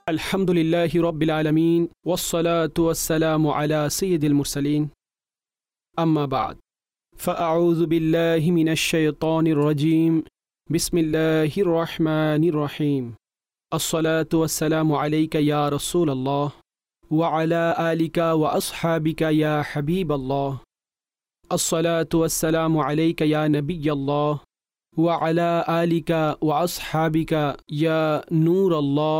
আলহামদুলিল্লাহি রাব্বিল আলামিন ওয়াসসালাতু ওয়াসসালামু আলা সাইয়্যিদিল মুরসালিন আম্মা বা'দ ফাআউযু বিল্লাহি মিনাশ শাইতানির রাজীম বিসমিল্লাহির রহমানির রহিম আসসালাতু ওয়াসসালামু আলাইকা ইয়া রাসূলাল্লাহ ওয়া আলা আলিকা ওয়া আসহাবিকা ইয়া হাবিবাল্লাহ আসসালাতু ওয়াসসালামু আলাইকা ইয়া নাবিয়াল্লাহ ওয়া আলা আলিকা ওয়া আসহাবিকা ইয়া নূরাল্লাহ।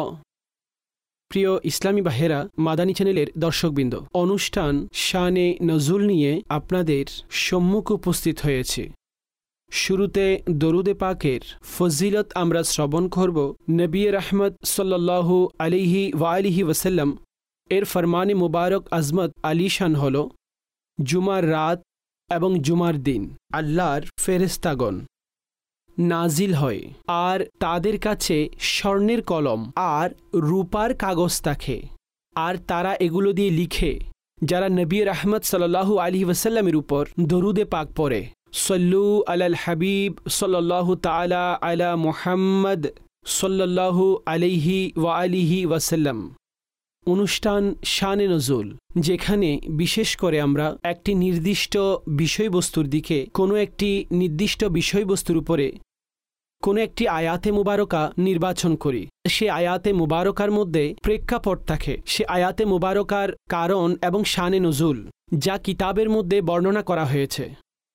প্রিয় ইসলামী বাহেরা, মাদানী চ্যানেলের দর্শকবৃন্দ, অনুষ্ঠান শানে নজুল নিয়ে আপনাদের সম্মুখ উপস্থিত হয়েছে। শুরুতে দরুদে পাকের ফজিলত আমরা শ্রবণ করব। নবী রহমত সাল্লাল্লাহু আলাইহি ওয়ালিহি ওয়াসাল্লাম এর ফরমানে মুবারক আজমত আলিশান হল, জুমার রাত এবং জুমার দিন আল্লাহর ফেরেশতাগণ নাজিল হয় আর তাদের কাছে স্বর্ণের কলম আর রূপার কাগজ থাকে, আর তারা এগুলো দিয়ে লিখে যারা নবী রহমত সাল্লাল্লাহু আলাইহি ওয়াসাল্লামের উপর দরুদে পাক পড়ে। সল্লু আলাল হাবিব সাল্লাল্লাহু তাআলা আলা মুহাম্মদ সাল্লাল্লাহু আলাইহি ওয়ালিহি ওয়াসাল্লাম। অনুষ্ঠান শানে নজুল, যেখানে বিশেষ করে আমরা একটি নির্দিষ্ট বিষয়বস্তুর দিকে, কোনো একটি নির্দিষ্ট বিষয়বস্তুর উপরে কোনো একটি আয়াতে মুবারকা নির্বাচন করি। সে আয়াতে মুবারকার মধ্যে প্রেক্ষাপট থাকে, সে আয়াতে মুবারকার কারণ এবং শানে নজুল যা কিতাবের মধ্যে বর্ণনা করা হয়েছে,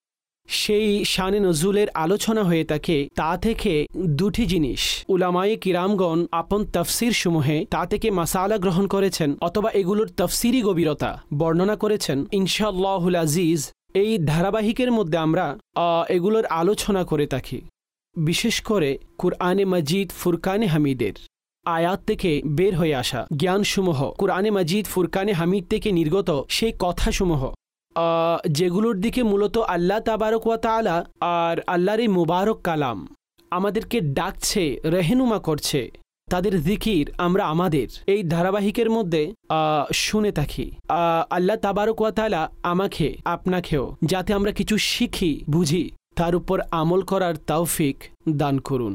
সেই শানে নজুলের আলোচনা হয়ে থাকে। তা থেকে দুটি জিনিস উলামায়ে কিরামগণ আপন তাফসির সমূহে তা থেকে মাসালা গ্রহণ করেছেন অথবা এগুলোর তাফসিরি গভীরতা বর্ণনা করেছেন। ইনশাআল্লাহুল আজিজ এই ধারাবাহিকের মধ্যে আমরা এগুলোর আলোচনা করে থাকি। বিশেষ করে কুরআনে মাজিদ ফুরকানে হামিদের আয়াত থেকে বের হয়ে আসা জ্ঞানসমূহ, কুরআনে মাজিদ ফুরকানে হামিদ থেকে নির্গত সেই কথাসমূহ, যেগুলোর দিকে মূলত আল্লাহ তাবারক ওয়া তাআলা আর আল্লাহর এই মুবারক কালাম আমাদেরকে ডাকছে, রেহনুমা করছে, তাদের জিকির আমরা আমাদের এই ধারাবাহিকের মধ্যে শুনে থাকি। আল্লাহ তাবারক ওয়া তাআলা আমাকে আপনাকেও যাতে আমরা কিছু শিখি, বুঝি, তার উপর আমল করার তৌফিক দান করুন।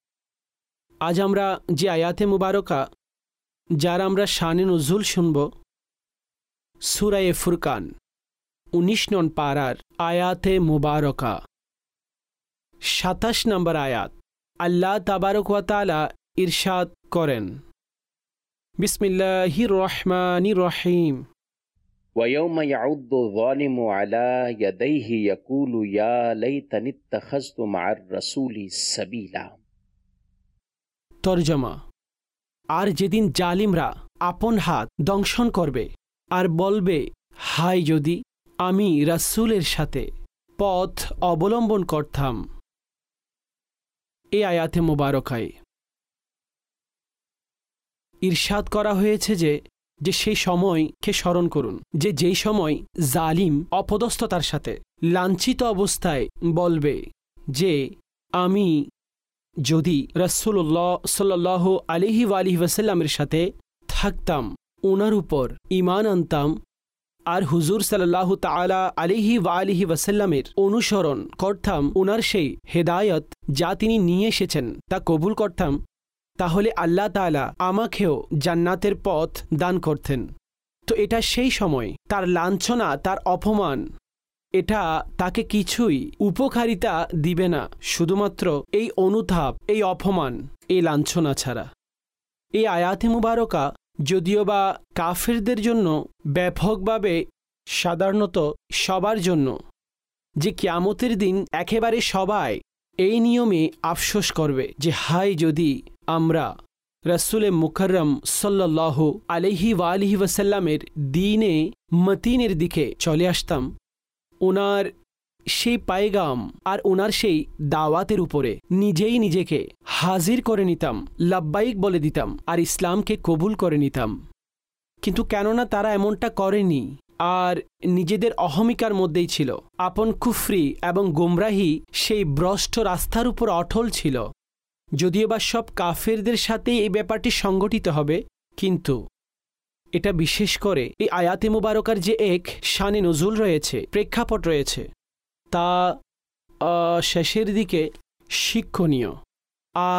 আজ আমরা যে আয়াতে মুবারকা যার আমরা শানে নজুল শুনব, সূরা ফুরকান 19 নং পারার আয়াতে মুবারকা 27 নম্বর আয়াত। আল্লাহ তাবারক ওয়া তাআলা ইরশাদ করেন, বিসমিল্লাহির রহমানির রহিম, وَيَوْمَ يَعُضُّ الظَّالِمُ عَلَى يَدَيْهِ يَقُولُ يَا لَيْتَنِي اتَّخَذْتُ مَعَ الرَّسُولِ سَبِيلًا। তরজমা: আর যেদিন জালিমরা আপন হাত দংশন করবে আর বলবে, হায় যদি আমি রাসূলের সাথে পথ অবলম্বন করতাম। এই আয়াতে মুবারকায় ইরশাদ করা হয়েছে যে সেই সময়কে স্মরণ করুন, যেই সময় জালিম অপদস্থতার সাথে লাঞ্ছিত অবস্থায় বলবে যে আমি যদি রাসূলুল্লাহ সাল্লাল্লাহু আলাইহি ওয়াসাল্লামের সাথে থাকতাম, ওনার উপর ঈমান আনতাম আর হুজুর সাল্লাল্লাহু তাআলা আলাইহি ওয়াসাল্লামের অনুসরণ করতাম, ওনার সেই হেদায়েত যা তিনি নিয়ে এসেছেন তা কবুল করতাম, তাহলে আল্লাহ তাআলা আমাকেও জান্নাতের পথ দান করতেন। তো এটা সেই সময় তার লাঞ্ছনা, তার অপমান, এটা তাকে কিছুই উপকারিতা দিবে না, শুধুমাত্র এই অনুতাপ, এই অপমান, এই লাঞ্ছনা ছাড়া। এই আয়াতে মুবারকা যদিও বা কাফেরদের জন্য ব্যাপকভাবে, সাধারণত সবার জন্য, যে কিয়ামতের দিন একেবারে সবাই এই নিয়মে আফসোস করবে যে হায় যদি আমরা রাসূলে মুকাররম সাল্লাল্লাহু আলাইহি ওয়াসাল্লামের দ্বীনে মতিনের দিকে চলে আসতাম, ওনার সেই পায়গাম আর ওনার সেই দাওয়াতের উপরে নিজেই নিজেকে হাজির করে নিতাম, লাব্বাইক বলে দিতাম আর ইসলামকে কবুল করে নিতাম। কিন্তু কেননা তারা এমনটা করেনি আর নিজেদের অহমিকার মধ্যেই ছিল, আপন কুফরি এবং গোমরাহি সেই ভ্রষ্ট রাস্তার উপর অটল ছিল। যদিও বা সব কাফেরদের সাথে এই ব্যাপারটি সংগঠিত হবে, কিন্তু এটা বিশেষ করে এই আয়াতে মুবারকার যে এক শানে নজুল রয়েছে, প্রেক্ষাপট রয়েছে, তা শেষের দিকে শিক্ষণীয়। আর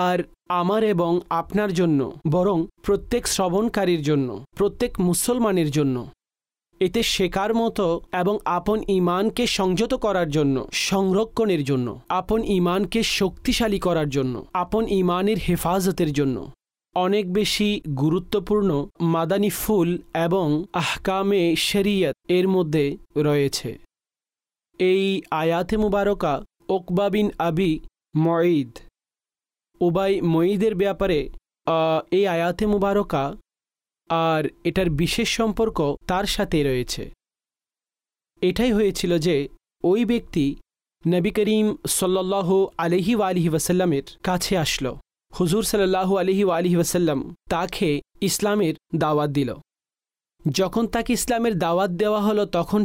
আমার এবং আপনার জন্য, বরং প্রত্যেক শ্রবণকারীর জন্য, প্রত্যেক মুসলমানের জন্য। এতে শেখার মতো এবং আপন ঈমানকে সংযত করার জন্য, সংরক্ষণের জন্য, আপন ঈমানকে শক্তিশালী করার জন্য, আপন ঈমানের হেফাজতের জন্য অনেক বেশি গুরুত্বপূর্ণ মাদানী ফুল এবং আহকামে শরিয়ত এর মধ্যে রয়েছে। এই আয়াতে মুবারকা উকবা বিন আবি মুঈদ, উবাই মুঈদের ব্যাপারে এই আয়াতে মুবারকা আর এটার বিশেষ সম্পর্ক তার সাথে রয়েছে। এটাই হয়েছিল যে ওই ব্যক্তি নবী করিম সাল্লাল্লাহু আলাইহি ওয়ালিহি ওয়াসাল্লামের কাছে আসলো। হুজুর সাল্লাল্লাহু আলাইহি ওয়ালিহি ওয়াসাল্লাম তাকে ইসলামের দাওয়াত দিল। যখন তাকে ইসলামের দাওয়াত দেওয়া হলো তখন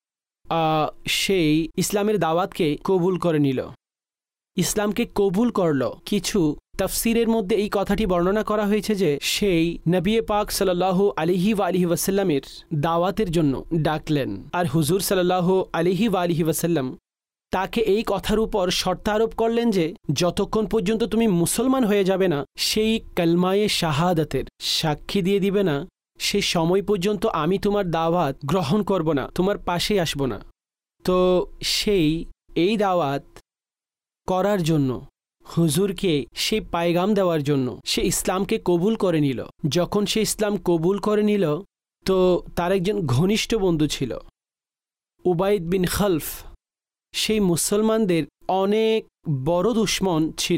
সেই ইসলামের দাওয়াতকে কবুল করে নিল, ইসলামকে কবুল করল। কিছু তাফসিরের মধ্যে এই কথাটি বর্ণনা করা হয়েছে যে সেই নবী পাক সাল্লাল্লাহু আলাইহি ওয়ালিহি ওয়াসাল্লামের দাওয়াতের জন্য ডাকলেন, আর হুজুর সাল্লাল্লাহু আলাইহি ওয়ালিহি ওয়াসাল্লাম তাকে এই কথার উপর শর্ত আরোপ করলেন যে যতক্ষণ পর্যন্ত তুমি মুসলমান হয়ে যাবে না, সেই কালমায়ে শাহাদাতের সাক্ষী দিয়ে দিবে না, সেই সময় পর্যন্ত আমি তোমার দাওয়াত গ্রহণ করব না, তোমার পাশেই আসব না। তো এই দাওয়াত করার জন্য, হুজুরকে সেই পায়গাম দেওয়ার জন্য সে ইসলামকে কবুল করে নিল। যখন সে ইসলাম কবুল করে নিল তো তার একজন ঘনিষ্ঠ বন্ধু ছিল উবাইদ বিন খালফ। সেই মুসলমানদের অনেক বড় দুশমন ছিল,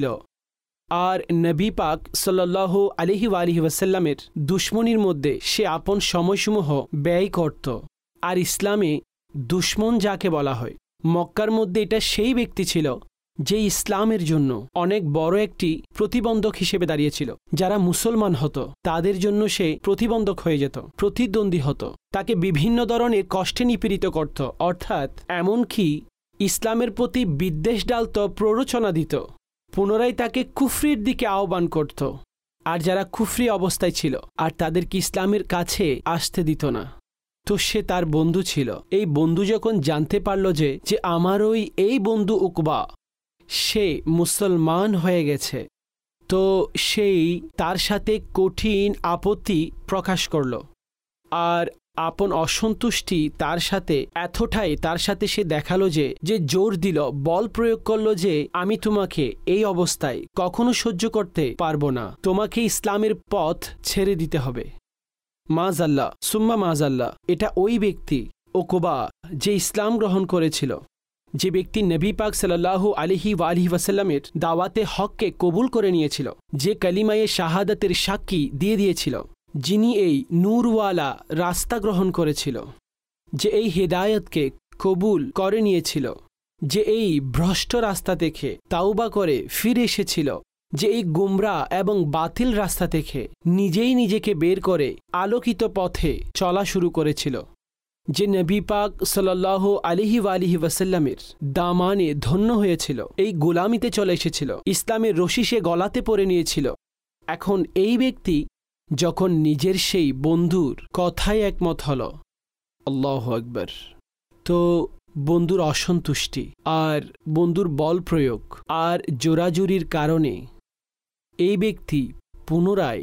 আর নবী পাক সাল্লাল্লাহু আলাইহি ওয়ালিহি ওয়াসাল্লামের দুশমনির মধ্যে সে আপন সময়সমূহ ব্যয় করত। আর ইসলামে দুশমন যাকে বলা হয়, মক্কার মধ্যে এটা সেই ব্যক্তি ছিল যে ইসলামের জন্য অনেক বড় একটি প্রতিবন্ধক হিসেবে দাঁড়িয়েছিল। যারা মুসলমান হতো তাদের জন্য সে প্রতিবন্ধক হয়ে যেত, প্রতিদ্বন্দ্বী হতো, তাকে বিভিন্ন ধরনের কষ্টে নিপীড়িত করত, অর্থাৎ এমনকি ইসলামের প্রতি বিদ্বেষ ডালত, প্ররোচনা দিত, পুনরায় তাকে কুফরির দিকে আহ্বান করত। আর যারা কুফরি অবস্থায় ছিল আর তাদেরকে ইসলামের কাছে আসতে দিত না। তো সে তার বন্ধু ছিল। এই বন্ধু যখন জানতে পারল যে আমার এই বন্ধু উকবা সে মুসলমান হয়ে গেছে, তো সেই তার সাথে কঠিন আপত্তি প্রকাশ করল। আর আপন অসন্তুষ্টি তার সাথে এতটাই তার সাথে সে দেখালো যে জোর দিল, বল প্রয়োগ করলো যে আমি তোমাকে এই অবস্থায় কখনো সহ্য করতে পারবো না, তোমাকে ইসলামের পথ ছেড়ে দিতে হবে। মাজাল্লাহ সুম্মা মাজাল্লাহ, এটা ওই ব্যক্তি উকবা যে ইসলাম গ্রহণ করেছিল, যে ব্যক্তি নবী পাক সাল্লাল্লাহু আলাইহি ওয়ালিহি ওয়াসাল্লামের দাওয়াতে হককে কবুল করে নিয়েছিল, যে কালিমায়ে শাহাদাতের সাক্ষী দিয়ে দিয়েছিল, যিনি এই নূরওয়ালা রাস্তা গ্রহণ করেছিল, যে এই হেদায়েতকে কবুল করে নিয়েছিল, যে এই ভ্রষ্ট রাস্তা থেকে তাওবা করে ফিরে এসেছিল, যে এই গুমরা এবং বাতিল রাস্তা থেকে নিজেই নিজেকে বের করে আলোকিত পথে চলা শুরু করেছিল, যে নবী পাক সাল্লাল্লাহু আলাইহি ওয়ালিহি ওয়াসাল্লামের দামানে ধন্য হয়েছিল, এই গোলামিতে চলে এসেছিল, ইসলামের রশি সে গলাতে পরে নিয়েছিল। এখন এই ব্যক্তি যখন নিজের সেই বন্ধুর কথায় একমত হল, আল্লাহু আকবার, তো বন্ধুর অসন্তুষ্টি আর বন্ধুর বল প্রয়োগ আর জোরাজুরির কারণে এই ব্যক্তি পুনরায়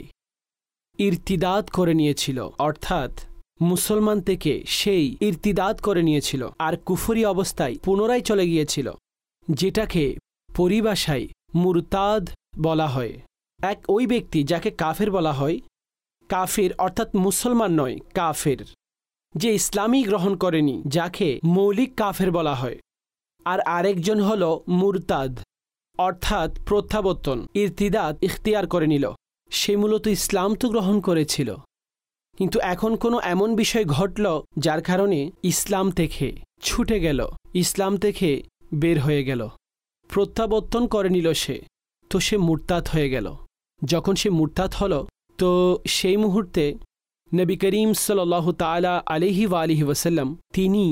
ইরতিদাদ করে নিয়েছিল, অর্থাৎ মুসলমান থেকে সেই ইরতিদাদ করে নিয়েছিল আর কুফরি অবস্থায় পুনরায় চলে গিয়েছিল, যেটাকে পরিভাষায় মুরতাদ বলা হয়। ওই ব্যক্তি যাকে কাফের বলা হয়, কাফের অর্থাৎ মুসলমান নয়, কাফের যে ইসলামই গ্রহণ করেনি, যাকে মৌলিক কাফের বলা হয়। আর আরেকজন হল মুরতাদ, অর্থাৎ প্রত্যাবর্তন, ইরতিদাদ ইখতিয়ার করে নিল। সে মূলত ইসলাম তো গ্রহণ করেছিল, কিন্তু এখন কোনো এমন বিষয় ঘটল যার কারণে ইসলাম থেকে ছুটে গেল, ইসলাম থেকে বের হয়ে গেল, প্রত্যাবর্তন করে নিল সে, তো সে মুরতাদ হয়ে গেল। যখন সে মুরতাদ হল তো সেই মুহূর্তে নবী করিম সাল্লাল্লাহু তাআলা আলাইহি ওয়ালিহি ওয়াসাল্লাম তিনি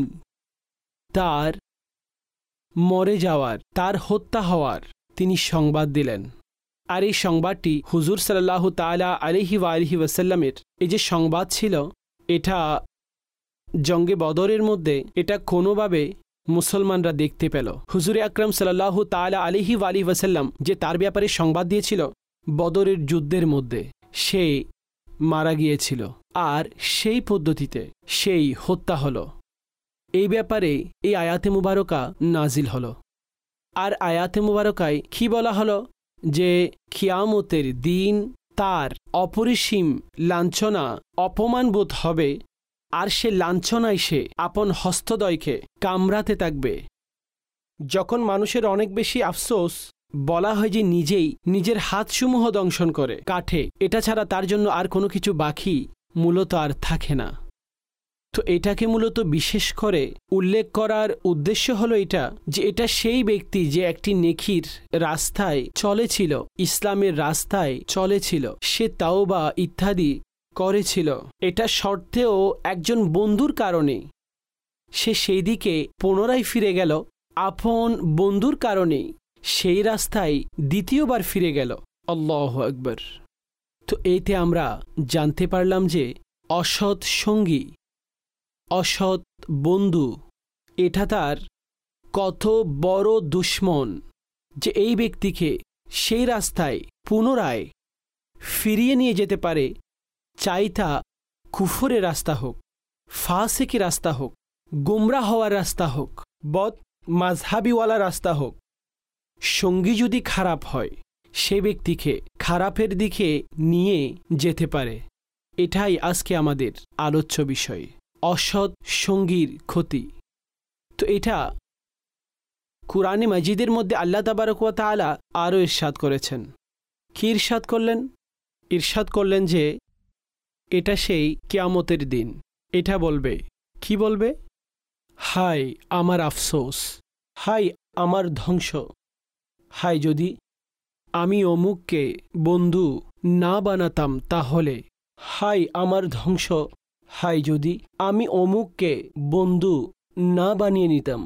তার মরে যাওয়ার, তার হত্যা হওয়ার তিনি সংবাদ দিলেন। আর এই সংবাদটি হুজুর সাল্লাল্লাহু তাআলা আলাইহি ওয়ালিহি ওয়াসাল্লামের এই যে সংবাদ ছিল, এটা জঙ্গে বদরের মধ্যে এটা কোনোভাবে মুসলমানরা দেখতে পেল। হুজুরে আকরাম সাল্লাল্লাহু তাআলা আলাইহি ওয়ালিহি ওয়াসাল্লাম যে তার ব্যাপারে সংবাদ দিয়েছিল, বদরের যুদ্ধের মধ্যে সে মারা গিয়েছিল, আর সেই পদ্ধতিতে সেই হত্যা হলো। এই ব্যাপারে এই আয়াতে মুবারকা নাজিল হলো। আর আয়াতে মুবারকায় কি বলা হলো? যে কিয়ামতের দিন তার অপরিসীম লাঞ্ছনা অপমানবোধ হবে, আর সে লাঞ্ছনায় সে আপন হস্তদ্বয়কে কামড়াতে থাকবে। যখন মানুষের অনেক বেশি আফসোস, বলা হয় যে নিজেই নিজের হাতসমূহ দংশন করে কাঠে, এটা ছাড়া তার জন্য আর কোনো কিছু বাকি মূলত আর থাকে না। তো এটাকে মূলত বিশেষ করে উল্লেখ করার উদ্দেশ্য হলো এটা, যে এটা সেই ব্যক্তি যে একটি নেকির রাস্তায় চলেছিল, ইসলামের রাস্তায় চলেছিল, সে তাওবা ইত্যাদি করেছিল, এটা সত্ত্বেও একজন বন্ধুর কারণে সে সেই দিকে পুনরায় ফিরে গেল, আপন বন্ধুর কারণে সেই রাস্তায় দ্বিতীয়বার ফিরে গেল। আল্লাহু আকবার। তো এতে আমরা জানতে পারলাম যে অসৎ সঙ্গী, অসৎ বন্ধু, এটা তার কত বড় দুশ্মন, যে এই ব্যক্তিকে সেই রাস্তায় পুনরায় ফিরিয়ে নিয়ে যেতে পারে, চাই তা কুফরের রাস্তা হোক, ফাসিকি রাস্তা হোক, গুমরাহ হওয়ার রাস্তা হোক, বদ মাযহাবিওয়ালা রাস্তা হোক। সঙ্গী যদি খারাপ হয়, সে ব্যক্তিকে খারাপের দিকে নিয়ে যেতে পারে। এটাই আজকে আমাদের আলোচ্য বিষয়, অসৎ সঙ্গীর ক্ষতি। তো এটা কুরআনে মাজিদের মধ্যে আল্লাহ তাবারক ওয়া তাআলা আরও ইরশাদ করেছেন। কি ইরশাদ করলেন? ইরশাদ করলেন যে এটা সেই কিয়ামতের দিন এটা বলবে, কি বলবে? হায় আমার আফসোস, হায় আমার ধ্বংস, হায় যদি আমি অমুককে বন্ধু না বানাতাম তাহলে, হায় আমার ধ্বংস, হায় যদি আমি অমুককে বন্ধু না বানিয়ে নিতাম।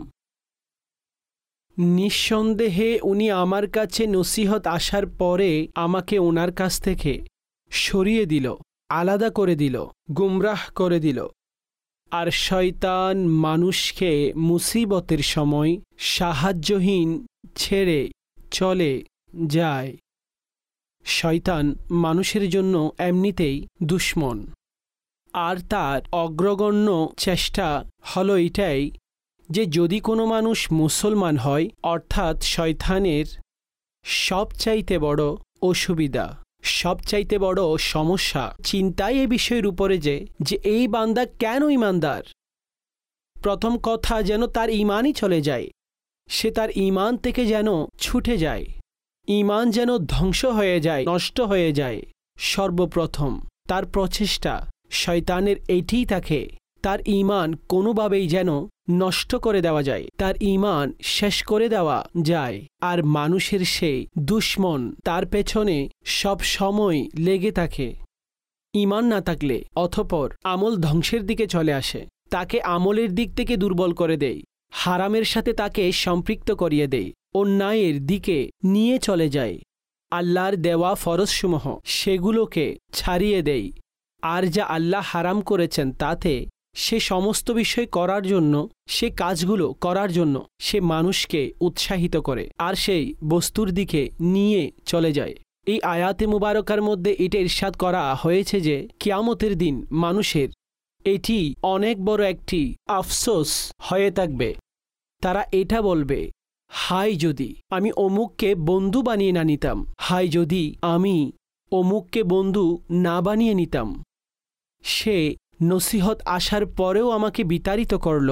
নিঃসন্দেহে উনি আমার কাছে নসিহত আসার পরে আমাকে ওনার কাছ থেকে সরিয়ে দিল, আলাদা করে দিল, গুমরাহ করে দিল। আর শয়তান মানুষকে মুসিবতের সময় সাহায্যহীন ছেড়ে চলে যায়। শয়তান মানুষের জন্য এমনিতেই দুশ্মন, আর তার অগ্রগণ্য চেষ্টা হলো এটাই যে যদি কোনো মানুষ মুসলমান হয়, অর্থাৎ শয়তানের সবচাইতে বড় অসুবিধা, সবচাইতে বড় সমস্যা চিন্তায় এই বিষয়ের উপরে যে এই বান্দা কেন ঈমানদার। প্রথম কথা যেন তার ঈমানই চলে যায়, সে তার ঈমান থেকে যেন ছুটে যায়, ঈমান যেন ধ্বংস হয়ে যায়, নষ্ট হয়ে যায়। সর্বপ্রথম তার প্রচেষ্টা শয়তানের এইটিই থাকে, তার ঈমান কোনোভাবেই যেন নষ্ট করে দেওয়া যায়, তার ঈমান শেষ করে দেওয়া যায়। আর মানুষের সেই দুশ্মন তার পেছনে সব সময় লেগে থাকে। ঈমান না থাকলে অতঃপর আমল ধ্বংসের দিকে চলে আসে, তাকে আমলের দিক থেকে দুর্বল করে দেয়, হারামের সাথে তাকে সম্পৃক্ত করিয়ে দেয়, অন্যায়ের দিকে নিয়ে চলে যায়, আল্লাহর দেওয়া ফরজসমূহ সেগুলোকে ছাড়িয়ে দেয়। আর যা আল্লাহ হারাম করেছেন তাতে সে সমস্ত বিষয় করার জন্য, সে কাজগুলো করার জন্য সে মানুষকে উৎসাহিত করে, আর সেই বস্তুর দিকে নিয়ে চলে যায়। এই আয়াতে মুবারকার মধ্যে এটা ইরশাদ করা হয়েছে যে কিয়ামতের দিন মানুষের এটি অনেক বড় একটি আফসোস হয়ে থাকবে। তারা এটা বলবে, হায় যদি আমি অমুককে বন্ধু বানিয়ে না নিতাম, হায় যদি আমি অমুককে বন্ধু না বানিয়ে নিতাম, সে নসিহত আসার পরেও আমাকে বিতাড়িত করল।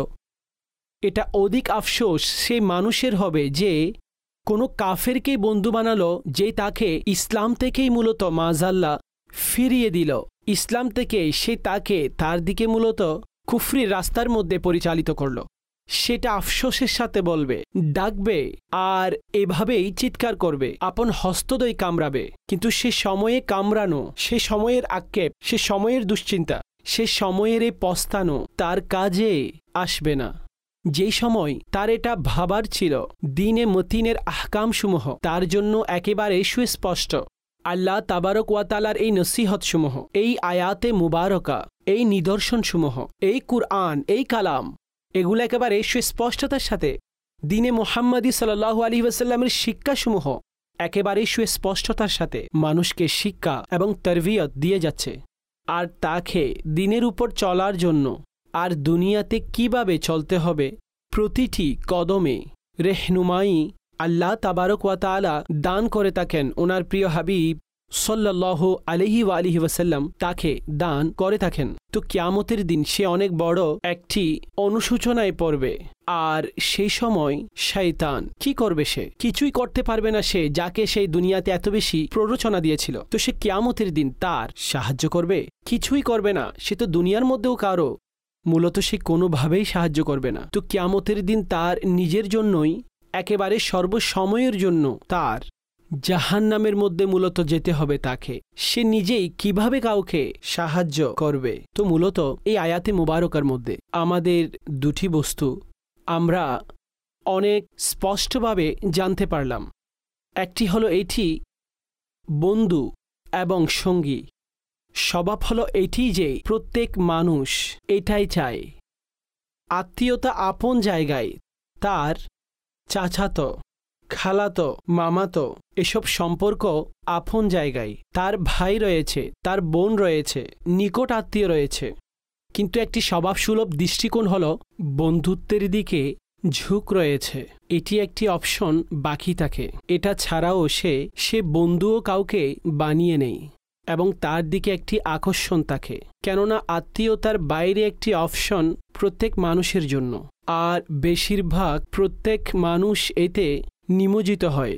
এটা অধিক আফসোস সেই মানুষের হবে যে কোনো কাফেরকেই বন্ধু বানালো, যে তাকে ইসলাম থেকেই মূলত মাযাল্লাহ ফিরিয়ে দিল, ইসলাম থেকে সে তাকে তার দিকে মূলত কুফরির রাস্তার মধ্যে পরিচালিত করল। সেটা আফসোসের সাথে বলবে, ডাকবে, আর এভাবেই চিৎকার করবে, আপন হস্তদ্বয় কামড়াবে। কিন্তু সে সময়ে কামড়ানো, সে সময়ের আক্ষেপ, সে সময়ের দুশ্চিন্তা, সে সময়ের এই পস্তানো তার কাজে আসবে না। যেই সময় তার এটা ভাবার ছিল দ্বীনে মতিনের আহকামসমূহ তার জন্য একেবারে সুস্পষ্ট, আল্লাহ তাবারক ওয়া তাআলার এই নসিহতসমূহ, এই আয়াতে মুবারকা, এই নিদর্শনসমূহ, এই কুরআন, এই কালাম, এগুলো একেবারে সুস্পষ্টতার সাথে দ্বীনে মুহাম্মাদী সাল্লাল্লাহু আলাইহি ওয়াসাল্লামের শিক্ষাসমূহ একেবারেই সুস্পষ্টতার সাথে মানুষকে শিক্ষা এবং তরবিয়ত দিয়ে যাচ্ছে, আর তাকে দিনের উপর চলার জন্য আর দুনিয়াতে কিভাবে চলতে হবে প্রতিটি কদমে রেহনুমাই আল্লাহ তাবারক ওয়া তাআলা দান করে থাকেন। ওনার প্রিয় হাবিব সাল্লাল্লাহু আলাইহি ওয়া আলিহি ওয়াসাল্লাম তাকে দান করে থাকেন। তো কিয়ামতের দিন সে অনেক বড় একটি অনুশোচনায় পড়বে, আর সেই সময় শয়তান কি করবে? সে কিছুই করতে পারবে না, সে যাকে সেই দুনিয়াতে এত বেশি প্ররোচনা দিয়েছিল। তো সে কিয়ামতের দিন তার সাহায্য করবে? কিছুই করবে না। সে তো দুনিয়ার মধ্যেও কারো মূলত সে কোনোভাবেই সাহায্য করবে না। তো কিয়ামতের দিন তার নিজের জন্যই, একেবারে সর্বসময়ের জন্য তার জাহান্নামের মধ্যে মূলত যেতে হবে তাকে। সে নিজেই কিভাবে কাউকে সাহায্য করবে? তো মূলত এই আয়াতে মুবারকার মধ্যে আমাদের দুটি বস্তু আমরা অনেক স্পষ্টভাবে জানতে পারলাম। একটি হলো এটি, বন্ধু এবং সঙ্গী স্বভাব হলো এটি যে প্রত্যেক মানুষ এটাই চায়, আত্মীয়তা আপন জায়গায় তার চাচাতো, খালাতো, মামাতো এসব সম্পর্ক আপন জায়গায়, তার ভাই রয়েছে, তার বোন রয়েছে, নিকট আত্মীয় রয়েছে, কিন্তু একটি স্বভাবসুলভ দৃষ্টিকোণ হল বন্ধুত্বের দিকে ঝুঁক রয়েছে। এটি একটি অপশন বাকি থাকে। এটা ছাড়াও সে বন্ধুও কাউকে বানিয়ে নেই এবং তার দিকে একটি আকর্ষণ থাকে, কেননা আত্মীয়তার বাইরে একটি অপশন প্রত্যেক মানুষের জন্য, আর বেশিরভাগ প্রত্যেক মানুষ এতে নিমজ্জিত হয়।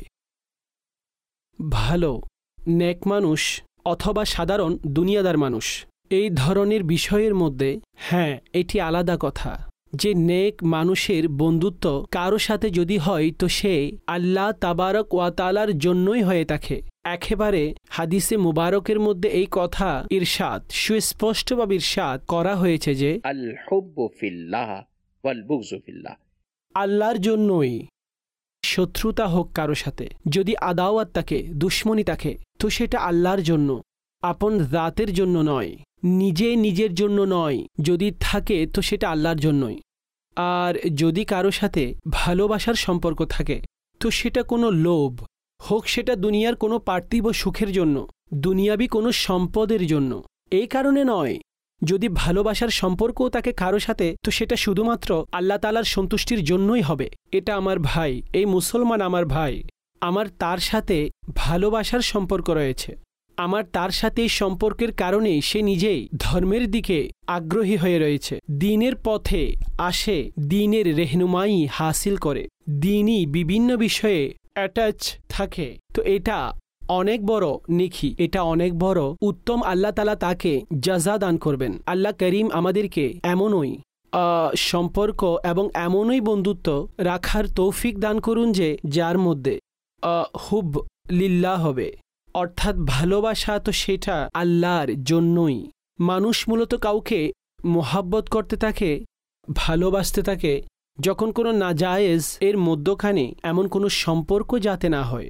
ভালো নেক মানুষ অথবা সাধারণ দুনিয়াদার মানুষ, এই ধরনের বিষয়ের মধ্যে হ্যাঁ এটি আলাদা কথা যে নেক মানুষের বন্ধুত্ব কারো সাথে যদি হয় তো সে আল্লাহ তাবারক ওয়া তাআলার জন্যই হয়ে থাকে। একেবারে হাদিসে মুবারকের মধ্যে এই কথা ইরশাদ, সুস্পষ্টভাবে ইরশাদ করা হয়েছে যে আল হুব্বু ফিল্লাহ ওয়াল বুগযু ফিল্লাহ, আল্লাহর জন্যই শত্রুতা হোক কারো সাথে, যদি আদাওয়াত থাকে, দুশ্মনী থাকে, তো সেটা আল্লাহর জন্য, আপন জাতের জন্য নয়, নিজের জন্য নয়। যদি থাকে তো সেটা আল্লাহর জন্যই। আর যদি কারো সাথে ভালোবাসার সম্পর্ক থাকে তো সেটা কোনো লোভ হোক, সেটা দুনিয়ার কোনো পার্থিব সুখের জন্য, দুনিয়াবি কোনো সম্পদের জন্য, এই কারণে নয়। যদি ভালোবাসার সম্পর্কও থাকে কারো সাথে তো সেটা শুধুমাত্র আল্লাহ তাআলার সন্তুষ্টির জন্যই হবে। এটা আমার ভাই, এই মুসলমান আমার ভাই, আমার তার সাথে ভালোবাসার সম্পর্ক রয়েছে, আমার তার সাথে এই সম্পর্কের কারণেই সে নিজেই ধর্মের দিকে আগ্রহী হয়ে রয়েছে, দ্বীনের পথে আসে, দ্বীনের রেহনুমাই হাসিল করে, দ্বীনি বিভিন্ন বিষয়ে অ্যাটাচ থাকে। তো এটা অনেক বড় নেকি, এটা অনেক বড় উত্তম। আল্লাহ তাআলা তাকে জাযা দান করবেন। আল্লাহ করিম আমাদেরকে এমনই সম্পর্ক এবং এমনই বন্ধুত্ব রাখার তৌফিক দান করুন যে যার মধ্যে হুব লিল্লাহ হবে, অর্থাৎ ভালোবাসা তো সেটা আল্লাহর জন্যই। মানুষ মূলত কাউকে মোহাব্বত করতে থাকে, ভালোবাসতে থাকে যখন কোনো নাজায়েজ এর মধ্যখানে এমন কোনো সম্পর্ক যাতে না হয়।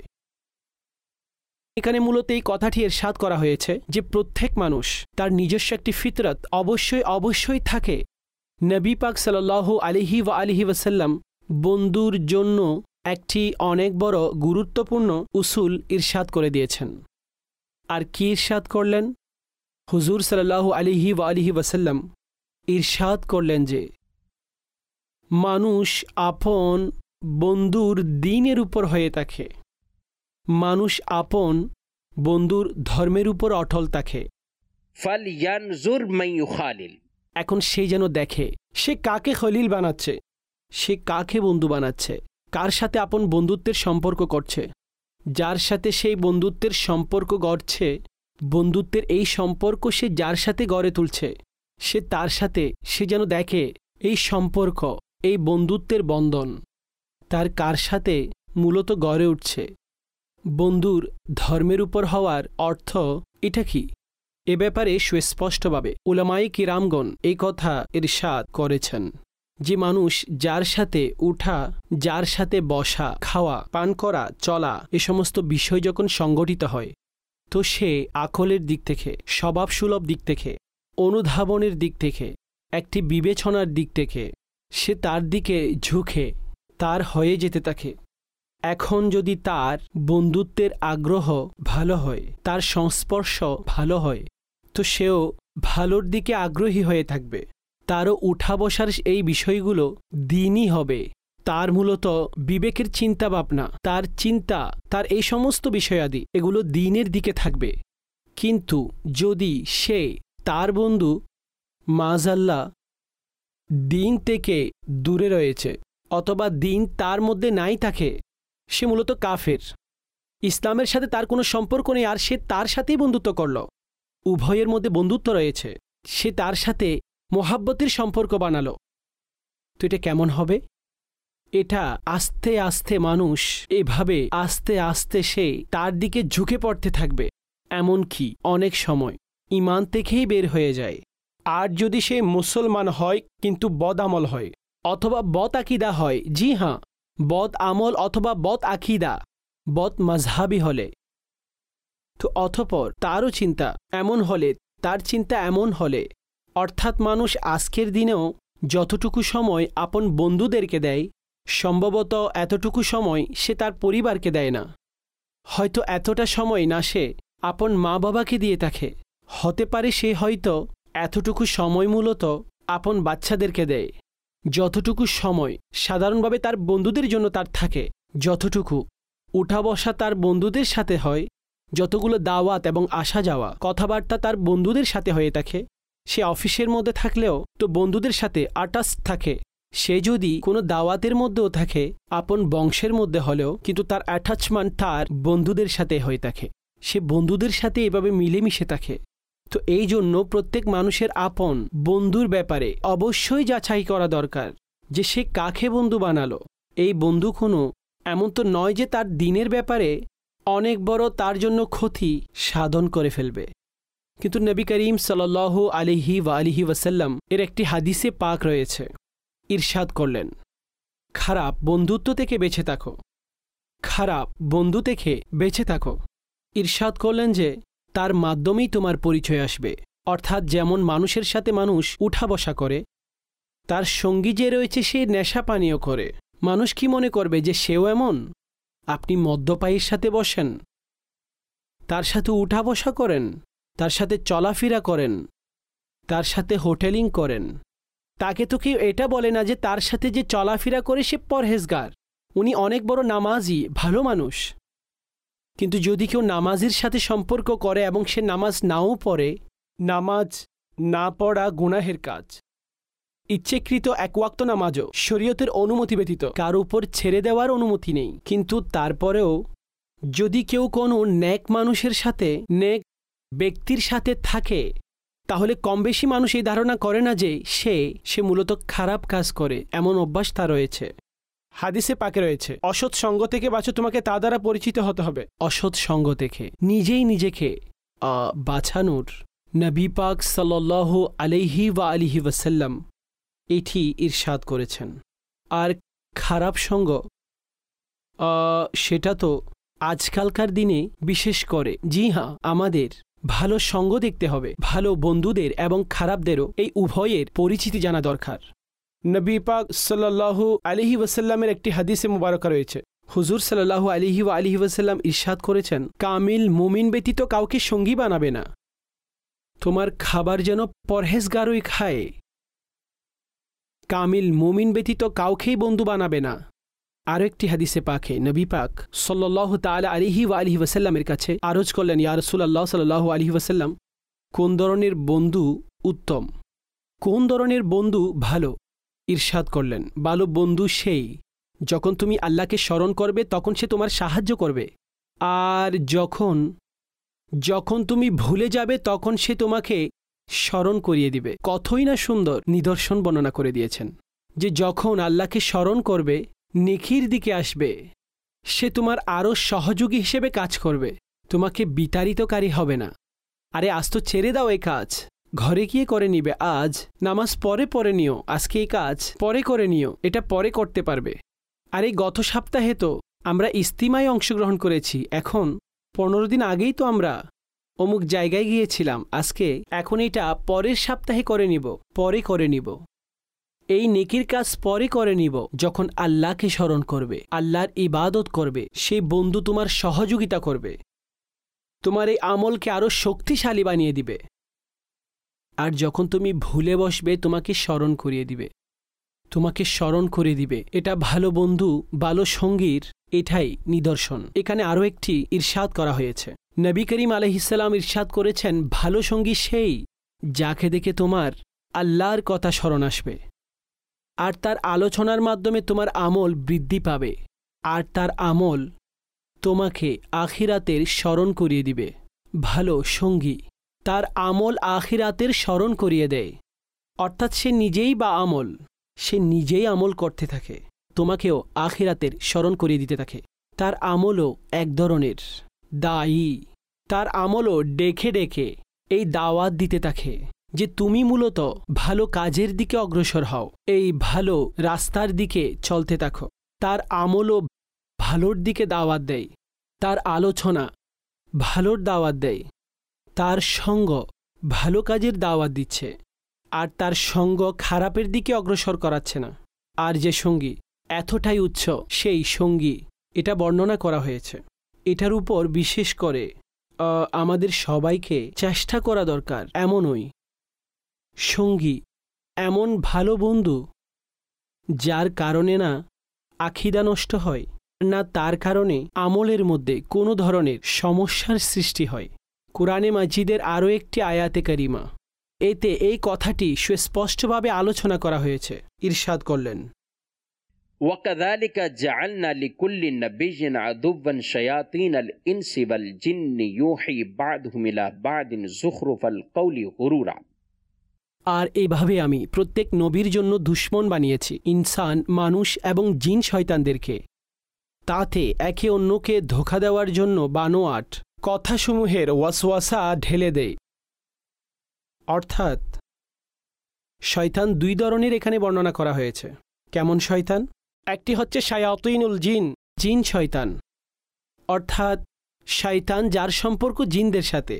এখানে মূলত এই কথাটি ইরশাদ করা হয়েছে যে প্রত্যেক মানুষ তার নিজস্ব একটি ফিতরত অবশ্যই থাকে। নবী পাক সাল্লাল্লাহু আলাইহি ওয়া আলিহি ওয়াসাল্লাম বন্ধুর জন্য একটি অনেক বড় গুরুত্বপূর্ণ উসুল ইরশাদ করে দিয়েছেন। আর কি ইরশাদ করলেন? হুজুর সাল্লাল্লাহু আলাইহি ওয়া আলিহি ওয়াসাল্লাম ইরশাদ করলেন যে মানুষ আপন বন্ধুর দ্বীনের উপর হয়ে থাকে, মানুষ আপন বন্ধুর ধর্মের উপর অটল থাকে। ফালয়ানজুর মান ইউখালিল, এখন সে যেন দেখে সে কাকে খলিল বানাচ্ছে, সে কাকে বন্ধু বানাচ্ছে, কার সাথে আপন বন্ধুত্বের সম্পর্ক করছে। যার সাথে সেই বন্ধুত্বের সম্পর্ক গড়ছে, বন্ধুত্বের এই সম্পর্ক সে যার সাথে গড়ে তুলছে, সে তার সাথে সে যেন দেখে এই সম্পর্ক, এই বন্ধুত্বের বন্ধন তার কার সাথে মূলত গড়ে উঠছে। বন্ধুর ধর্মের উপর হওয়ার অর্থ এটা কি? এ ব্যাপারে সুস্পষ্টভাবে উলামায়ে কিরামগণ এই কথা ইরশাদ করেছেন যে মানুষ যার সাথে উঠা, যার সাথে বসা, খাওয়া, পান করা, চলা এ সমস্ত বিষয় যখন সংগঠিত হয় তো সে আকলের দিক থেকে, স্বভাবসুলভ দিক থেকে, অনুধাবনের দিক থেকে, একটি বিবেচনার দিক থেকে সে তার দিকে ঝুঁকে তার হয়ে যেতে থাকে। এখন যদি তার বন্ধুত্বের আগ্রহ ভালো হয়, তার সংস্পর্শ ভালো হয়, তো সেও ভালোর দিকে আগ্রহী হয়ে থাকবে। তারও উঠা বসার এই বিষয়গুলো দ্বীনই হবে। তার মূলত বিবেকের চিন্তা ভাবনা, তার চিন্তা, তার এই সমস্ত বিষয়াদি এগুলো দ্বীনের দিকে থাকবে। কিন্তু যদি সে, তার বন্ধু মাযাল্লাহ দ্বীন থেকে দূরে রয়েছে অথবা দ্বীন তার মধ্যে নাই থাকে, সে মূলত কাফের, ইসলামের সাথে তার কোনো সম্পর্ক নেই, আর সে তার সাথেই বন্ধুত্ব করল, উভয়ের মধ্যে বন্ধুত্ব রয়েছে, সে তার সাথে মোহাব্বতের সম্পর্ক বানালো, তো এটা কেমন হবে? এটা আস্তে আস্তে মানুষ এভাবে আস্তে আস্তে সে তার দিকে ঝুঁকে পড়তে থাকবে, এমনকি অনেক সময় ঈমান থেকেই বের হয়ে যায়। আর যদি সে মুসলমান হয় কিন্তু বদ আমল হয় অথবা বদ আকিদা হয়, জি হ্যাঁ, বদ আমল অথবা বদ আকিদা, বদ মাযহাবী হলে, তো অতঃপর তারও চিন্তা এমন হলে, তার চিন্তা এমন হলে, অর্থাৎ মানুষ আজকের দিনেও যতটুকু সময় আপন বন্ধুদেরকে দেয়, সম্ভবত এতটুকু সময় সে তার পরিবারকে দেয় না। হয়তো এতটা সময় না সে আপন মা বাবাকে দিয়ে থাকে, হতে পারে সে হয়তো এতটুকু সময় মূলত আপন বাচ্চাদেরকে দেয়। যতটুকু সময় সাধারণভাবে তার বন্ধুদের জন্য তার থাকে, যতটুকু উঠা বসা তার বন্ধুদের সাথে হয়, যতগুলো দাওয়াত এবং আসা যাওয়া কথাবার্তা তার বন্ধুদের সাথে হয়ে থাকে, সে অফিসের মধ্যে থাকলেও তো বন্ধুদের সাথে আটাচ থাকে। সে যদি কোনো দাওয়াতের মধ্যেও থাকে, আপন বংশের মধ্যে হলেও কিন্তু তার অ্যাটাচমেন্ট তার বন্ধুদের সাথে হয়ে থাকে, সে বন্ধুদের সাথে এভাবে মিলেমিশে থাকে। তো এই জন্য প্রত্যেক মানুষের আপন বন্ধুর ব্যাপারে অবশ্যই যাচাই করা দরকার যে সে কাকে বন্ধু বানালো। এই বন্ধু কোনো এমন তো নয় যে তার দ্বীনের ব্যাপারে অনেক বড় তার জন্য ক্ষতি সাধন করে ফেলবে। কিন্তু নবী করিম সাল্লাল্লাহু আলাইহি ওয়াসাল্লাম এর একটি হাদিসে পাক রয়েছে, ইরশাদ করলেন, খারাপ বন্ধুত্ব থেকে বেঁচে থাকো, খারাপ বন্ধু থেকে বেঁচে থাকো। ইরশাদ করলেন যে তার মাধ্যমেই তোমার পরিচয় আসবে, অর্থাৎ যেমন মানুষের সাথে মানুষ উঠা বসা করে, তার সঙ্গী যে রয়েছে সে নেশা পানীয় করে, মানুষ কি মনে করবে যে সেও এমন? আপনি মদ্যপায়ীর সাথে বসেন, তার সাথে উঠা বসা করেন, তার সাথে চলাফেরা করেন, তার সাথে হোটেলিং করেন, তাকে তো কেউ এটা বলে না যে তার সাথে যে চলাফেরা করে সে পরহেজগার, উনি অনেক বড় নামাজি, ভালো মানুষ। কিন্তু যদি কেউ নামাজের সাথে সম্পর্ক করে এবং সে নামাজ নাও পড়ে, নামাজ না পড়া গুনাহের কাজ, ইচ্ছেকৃত এক ওয়াক্ত নামাজও শরীয়তের অনুমতি ব্যতীত কার উপর ছেড়ে দেওয়ার অনুমতি নেই, কিন্তু তারপরেও যদি কেউ কোনো নেক মানুষের সাথে, নেক ব্যক্তির সাথে থাকে, তাহলে কম বেশি মানুষ এই ধারণা করে না যে সে মূলত খারাপ কাজ করে, এমন অভ্যাস তার রয়েছে। হাদিসে পাকে রয়েছে, অসৎ সঙ্গ থেকে বাঁচো, তোমাকে তা দ্বারা পরিচিত হতে হবে। অসৎ সঙ্গ থেকে নিজেই নিজেকে বাঁচানোর নবী পাক সাল্লাল্লাহু আলাইহি ওয়াসাল্লাম এটি ইরশাদ করেছেন। আর খারাপ সঙ্গ সেটা তো আজকালকার দিনে বিশেষ করে, জি হ্যাঁ, আমাদের ভালো সঙ্গ দেখতে হবে, ভালো বন্ধুদের এবং খারাপদেরও এই উভয়ের পরিচিতি জানা দরকার। নবী পাক সাল্লাল্লাহু আলাইহি ওয়াসাল্লামের একটি হাদিসে মুবারকা রয়েছে, হুজুর সাল্লাল্লাহু আলাইহি ওয়াসাল্লাম ইরশাদ করেছেন, কামিল মুমিন ব্যতীত কাউকে সঙ্গী বানাবে না, তোমার খাবার যেন পরহেজগারই খায়, কামিল মুমিন ব্যতীত কাউকেই বন্ধু বানাবে না। আরও একটি হাদিসে পাকে নবী পাক সাল্লাল্লাহু তাআলা আলাইহি ওয়াসাল্লামের কাছে আরজ করলেন, ইয়া রাসূলুল্লাহ সাল্লাল্লাহু আলাইহি ওয়াসাল্লাম, কোন ধরনের বন্ধু উত্তম, কোন ধরনের বন্ধু ভালো? ইরশাদ করলেন, ভালো বন্ধু সেই যখন তুমি আল্লাহকে স্মরণ করবে তখন সে তোমার সাহায্য করবে, আর যখন তুমি ভুলে যাবে তখন সে তোমাকে স্মরণ করিয়ে দিবে। কতই না সুন্দর নিদর্শন বর্ণনা করে দিয়েছেন যে যখন আল্লাহকে স্মরণ করবে, নেকির দিকে আসবে, সে তোমার আরও সহযোগী হিসেবে কাজ করবে, তোমাকে বিতাড়িতকারী হবে না। আরে আজ তো ছেড়ে দাও এই কাজ, ঘরে গিয়ে করে নিবে, আজ নামাজ পরে নিও, আজকে এই কাজ পরে করে নিও, এটা পরে করতে পারবে। আরে গত সপ্তাহে তো আমরা ইস্তিমায় অংশগ্রহণ করেছি, এখন 15 দিন আগেই তো আমরা অমুক জায়গায় গিয়েছিলাম, এখন এটা পরের সপ্তাহে করে নিব, পরে করে নিব। এই নেকির কাজ পরে করে নিব যখন আল্লাহকে স্মরণ করবে, আল্লাহর ইবাদত করবে, সেই বন্ধু তোমার সহযোগিতা করবে, তোমার এই আমলকে আরও শক্তিশালী বানিয়ে দিবে। আর যখন তুমি ভুলে বসবে তোমাকে স্মরণ করিয়ে দিবে, তোমাকে স্মরণ করে দিবে। এটা ভালো বন্ধু, ভালো সঙ্গীর এটাই নিদর্শন। এখানে আরও একটি ইরশাদ করা হয়েছে। নবী করিম আলাইহিসসালাম ইরশাদ করেছেন, ভালো সঙ্গী সেই যাকে দেখে তোমার আল্লাহর কথা স্মরণ আসবে, আর তার আলোচনার মাধ্যমে তোমার আমল বৃদ্ধি পাবে, আর তার আমল তোমাকে আখিরাতের স্মরণ করিয়ে দিবে। ভালো সঙ্গী তার আমল আখিরাতের স্মরণ করিয়ে দেয়, অর্থাৎ সে নিজেই আমল করতে থাকে, তোমাকেও আখিরাতের স্মরণ করিয়ে দিতে থাকে। তার আমলও এক ধরনের দায়ী, তার আমলও ডেকে ডেকে এই দাওয়াত দিতে থাকে যে তুমি মূলত ভালো কাজের দিকে অগ্রসর হও, এই ভালো রাস্তার দিকে চলতে থাকো। তার আমলও ভালোর দিকে দাওয়াত দেয়, তার আলোচনা ভালোর দাওয়াত দেয়, তার সঙ্গ ভালো কাজের দাওয়াত দিচ্ছে, আর তার সঙ্গ খারাপের দিকে অগ্রসর করাচ্ছে না। আর যে সঙ্গী এতটাই উচ্চ, সেই সঙ্গী এটা বর্ণনা করা হয়েছে। এটার উপর বিশেষ করে আমাদের সবাইকে চেষ্টা করা দরকার। এমনই সঙ্গী, এমন ভালো বন্ধু যার কারণে না আকিদা নষ্ট হয়, না তার কারণে আমলের মধ্যে কোনো ধরনের সমস্যার সৃষ্টি হয়। কুরআনে মাজিদের আরও একটি আয়াতে কারিমা, এতে এই কথাটি সুস্পষ্টভাবে আলোচনা করা হয়েছে। ইরশাদ করলেন, وَكَذَلِكَ جَعَلْنَا لِكُلِّ نَبِيٍّ عَدُوًّا شَيَاطِينَ الْإِنسِ وَالْجِنِّ يُوحِي بَعْضُهُمْ إِلَى بَعْضٍ زُخْرُفَ الْقَوْلِ غُرُورًا। আর এভাবে আমি প্রত্যেক নবীর জন্য দুশমন বানিয়েছি ইনসান, মানুষ এবং জিন শয়তানদেরকে, তাতে একে অন্যকে ধোঁকা দেওয়ার জন্য বানোয়াট কথাসমূহের ওয়াসওয়াসা ঢেলে দেয়। অর্থাৎ শয়তান দুই ধরনের এখানে বর্ণনা করা হয়েছে। কেমন শয়তান? একটি হচ্ছে শায়াতিনুল জিন, জিন শয়তান, অর্থাৎ শয়তান যার সম্পর্ক জিনদের সাথে।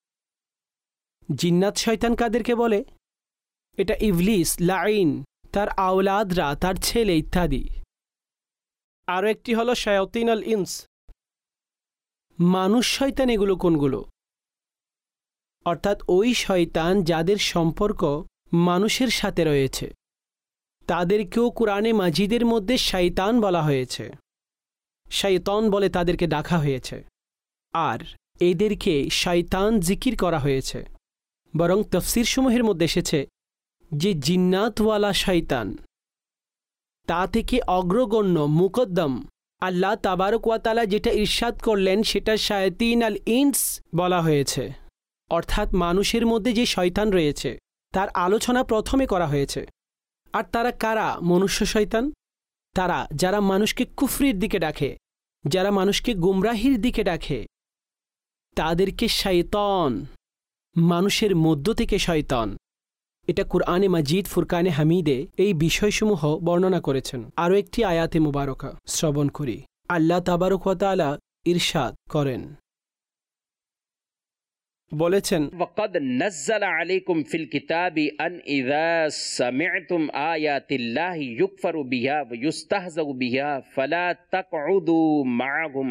জিন্নাত শয়তান কাদেরকে বলে? এটা ইবলিস, লাইন, তার আওলাদরা, তার ছেলে ইত্যাদি। আরও একটি হল শায়াতিনুল ইনস, মানুষ শয়তান। এগুলো কোনগুলো? অর্থাৎ ওই শয়তান যাদের সম্পর্ক মানুষের সাথে রয়েছে, তাদেরকেও কুরআনে মাজিদের মধ্যে শয়তান বলা হয়েছে, শয়তান বলে তাদেরকে ডাকা হয়েছে, আর এদেরকে শয়তান জিকির করা হয়েছে। বরং তাফসীর সমূহের মধ্যে এসেছে যে জিন্নাতওয়ালা শয়তান, তা থেকে অগ্রগণ্য মুকদ্দম আল্লাহ তাবারক ওয়া তাআলা যেটা ইরশাদ করলেন সেটা শায়াতিন আল ইনস বলা হয়েছে। অর্থাৎ মানুষের মধ্যে যে শয়তান রয়েছে তার আলোচনা প্রথমে করা হয়েছে। আর তারা কারা? মনুষ্য শয়তান। তারা যারা মানুষকে কুফরির দিকে ডাকে, যারা মানুষকে গুমরাহির দিকে ডাকে, তাদেরকে শয়তান, মানুষের মধ্য থেকে শয়তান। এটা কুরআনে মাজিদ ফুরকানে হামিদে এই বিষয়সমূহ বর্ণনা করেছেন। আরও একটি আয়াতে মুবারকা শ্রবণ করি। আল্লাহ তাবারক ওয়া তাআলা ইরশাদ করেন, বলেছেন, وَقَدْ نَزَّلَ عَلَيْكُمْ فِي الْكِتَابِ أَنْ إِذَا سَمِعْتُمْ آيَاتِ اللَّهِ يُكْفَرُ بِهَا وَيُسْتَهْزَأُ بِهَا فَلَا تَقْعُدُوا مَعَهُمْ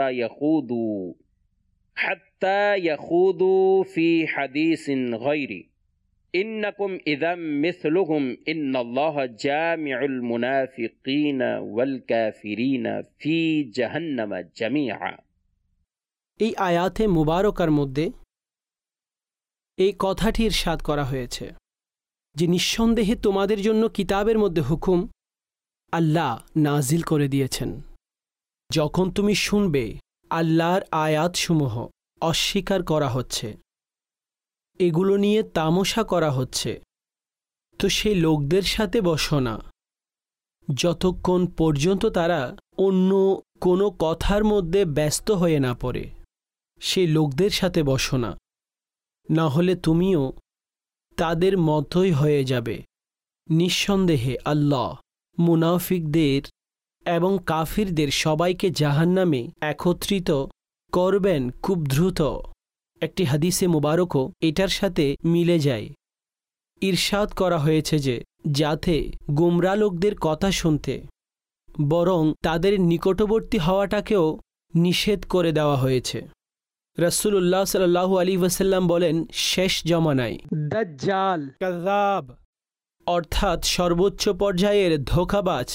حَتَّى يَخُوضُوا فِي حَدِيثٍ غَيْرِهِ إِنَّكُمْ إِذًا مِثْلُهُمْ إِنَّ اللَّهَ جَامِعُ الْمُنَافِقِينَ وَالْكَافِرِينَ فِي جَهَنَّمَ جَمِيعًا। এই আয়াতে মুবারকার মধ্যে এই কথাটি ইরশাদ করা হয়েছে যে নিঃসন্দেহে তোমাদের জন্য কিতাবের মধ্যে হুকুম আল্লাহ নাজিল করে দিয়েছেন। যখন তুমি শুনবে আল্লাহর আয়াতসমূহ অস্বীকার করা হচ্ছে, এগুলো নিয়ে তামাশা করা হচ্ছে, তো সেই লোকদের সাথে বসো না যতক্ষণ পর্যন্ত তারা অন্য কোনো কথার মধ্যে ব্যস্ত হয়ে না পড়ে। সেই লোকদের সাথে বসো না, না হলে তুমিও তাদের মতোই হয়ে যাবে। নিঃসন্দেহে আল্লাহ মুনাফিকদের এবং কাফিরদের সবাইকে জাহান্নামে একত্রিত করবেন খুব দ্রুত। একটি হাদিসে মুবারকও এটার সাথে মিলে যায়। ইরশাদ করা হয়েছে যে যাতে গোমরা লোকদের কথা শুনতে, বরং তাদের নিকটবর্তী হওয়াটাকেও নিষেধ করে দেওয়া হয়েছে। রাসূলুল্লাহ সাল্লাল্লাহু আলাইহি ওয়াসাল্লাম বলেন, শেষ জমানায় দাজ্জাল, কাযাব অর্থাৎ সর্বোচ্চ পর্যায়ের ধোঁকাবাজ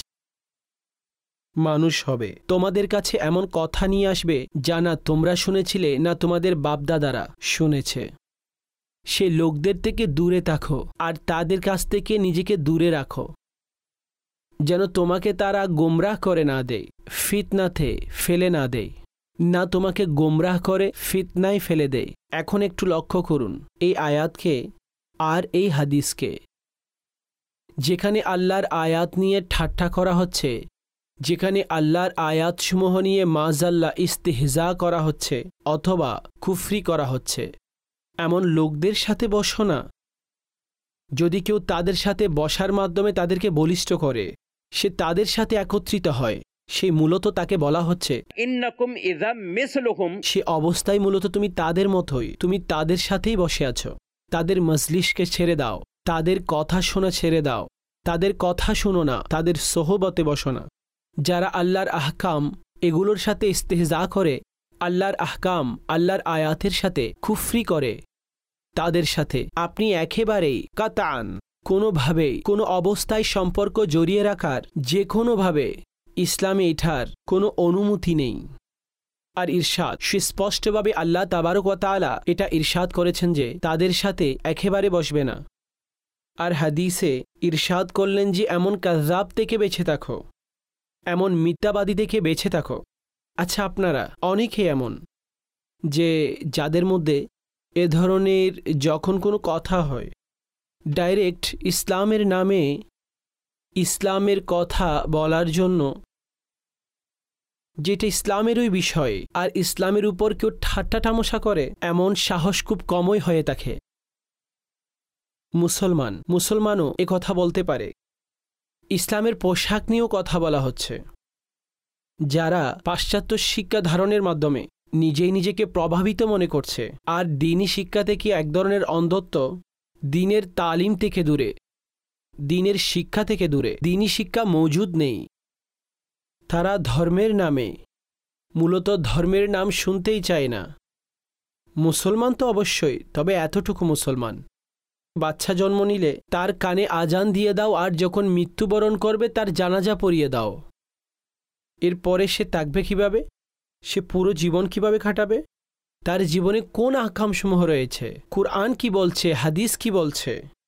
মানুষ হবে। তোমাদের কাছে এমন কথা নিয়ে আসবে যা না তোমরা শুনেছিলে না তোমাদের বাপদাদারা শুনেছে। সে লোকদের থেকে দূরে থাকো আর তাদের কাছ থেকে নিজেকে দূরে রাখো, যেন তোমাকে তারা গোমরাহ করে না দেয়, ফিতনাতে ফেলে না দেয়, না তোমাকে গোমরাহ করে ফিতনায় ফেলে দেয়। এখন একটু লক্ষ্য করুন এই আয়াতকে আর এই হাদিসকে, যেখানে আল্লাহর আয়াত নিয়ে ঠাট্টা করা হচ্ছে, যেখানে আল্লাহর আয়াতসমূহ নিয়ে মাজাল্লাহ ইস্তিহজা করা হচ্ছে অথবা কুফরি করা হচ্ছে, এমন লোকদের সাথে বসো না। যদি কেউ তাদের সাথে বসার মাধ্যমে তাদেরকে বলিষ্ঠ করে, সে তাদের সাথে একত্রিত হয়, সেই মূলত তাকে বলা হচ্ছে ইন্নাকুম ইযাম মিসলুহুম, সে অবস্থায় মূলত তুমি তাদের মতোই, তুমি তাদের সাথেই বসে আছো। তাদের মজলিসকে ছেড়ে দাও, তাদের কথা শোনা ছেড়ে দাও, তাদের কথা শোনো না, তাদের সোহবতে বসো না। যারা আল্লাহর আহকাম এগুলোর সাথে ইস্তেহজা করে, আল্লাহর আহকাম আল্লাহর আয়াতের সাথে কুফরি করে, তাদের সাথে আপনি একেবারেই কাতান কোনোভাবেই কোনো অবস্থায় সম্পর্ক জড়িয়ে রাখার যে কোনোভাবে ইসলামে এটার কোনো অনুমতি নেই। আর ইরশাদ সুস্পষ্টভাবে আল্লাহ তাবারক ওয়া তাআলা এটা ইরশাদ করেছেন যে তাদের সাথে একেবারে বসবে না। আর হাদিসে ইরশাদ করলেন যে এমন কাযাব থেকে বেঁচে থাকো, এমন মিথ্যাবাদী থেকে বেঁচে থাকো। আচ্ছা, আপনারা অনেকে এমন যে যাদের মধ্যে এ ধরনের যখন কোনো কথা হয়, ডাইরেক্ট ইসলামের নামে ইসলামের কথা বলার জন্য, যেটা ইসলামেরই বিষয়, আর ইসলামের উপর কেউ ঠাট্টা তামাশা করে, এমন সাহস খুব কমই হয়ে থাকে। মুসলমানও এ কথা বলতে পারে। ইসলামের পোশাক নিয়েও কথা বলা হচ্ছে। যারা পাশ্চাত্য শিক্ষা ধারণের মাধ্যমে নিজেই নিজেকে প্রভাবিত মনে করছে আর দ্বীনি শিক্ষা থেকে এক ধরনের অন্ধত্ব, দ্বীনের তালিম থেকে দূরে, দ্বীনের শিক্ষা থেকে দূরে, দ্বীনি শিক্ষা মজুদ নেই, তারা ধর্মের নামে মূলত ধর্মের নাম শুনতেই চায় না। মুসলমান তো অবশ্যই, তবে এতটুকু মুসলমান। বাচ্চা জন্ম নিলে তার কানে আজান দিয়ে দাও, আর যখন মৃত্যুবরণ করবে তার জানাজা পড়িয়ে দাও। এরপরে সে থাকবে কিভাবে? সে পুরো জীবন কিভাবে কাটাবে? তার জীবনে কোন আহকামসমূহ রয়েছে, কুরআন কি বলছে, হাদিস কি বলছে,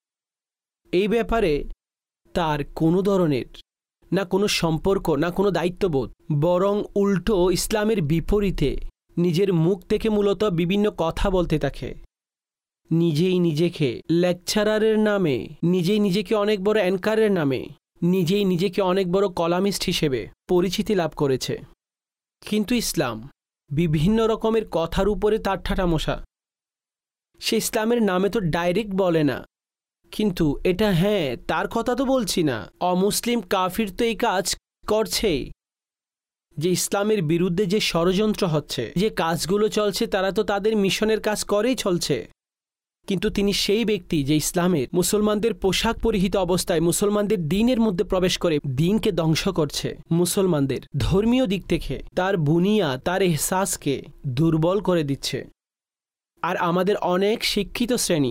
এই ব্যাপারে তার কোনো ধরনের না কোনো সম্পর্ক, না কোনো দায়িত্ববোধ, বরং উল্টো ইসলামের বিপরীতে নিজের মুখ থেকে মূলত বিভিন্ন কথা বলতে থাকে। নিজেই নিজেকে লেকচারারের নামে, নিজেই নিজেকে অনেক বড় অ্যাঙ্কারের নামে, নিজেই নিজেকে অনেক বড় কলামিস্ট হিসেবে পরিচিতি লাভ করেছে। কিন্তু ইসলাম বিভিন্ন রকমের কথার উপরে তার ঠাটামশা। সে ইসলামের নামে তো ডাইরেক্ট বলে না, কিন্তু এটা হ্যাঁ তার কথা তো বলছি না, অমুসলিম কাফির তো এই কাজ করছেই। যে ইসলামের বিরুদ্ধে যে ষড়যন্ত্র হচ্ছে, যে কাজগুলো চলছে, তারা তো তাদের মিশনের কাজ করেই চলছে। কিন্তু তিনি সেই ব্যক্তি যে ইসলামের মুসলমানদের পোশাক পরিহিত অবস্থায় মুসলমানদের দ্বীনের মধ্যে প্রবেশ করে দ্বীনকে ধ্বংস করছে, মুসলমানদের ধর্মীয় দিক থেকে তার বুনিয়া, তার এহসাসকে দুর্বল করে দিচ্ছে। আর আমাদের অনেক শিক্ষিত শ্রেণী,